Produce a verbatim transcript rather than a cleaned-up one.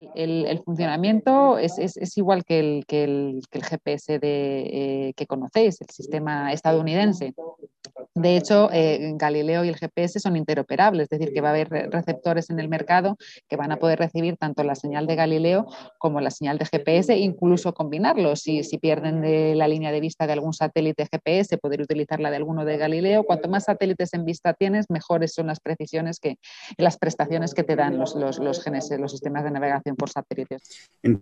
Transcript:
El, el funcionamiento es, es, es igual que el, que, el, que el G P S de, eh, que conocéis, el sistema estadounidense. De hecho, eh, Galileo y el G P S son interoperables, es decir, que va a haber receptores en el mercado que van a poder recibir tanto la señal de Galileo como la señal de G P S, incluso combinarlos. Si, si pierden de la línea de vista de algún satélite G P S, poder utilizar la de alguno de Galileo. Cuanto más satélites en vista tienes, mejores son las precisiones que las prestaciones que te dan los, los, los, G N S S, los sistemas de navegación por satélites.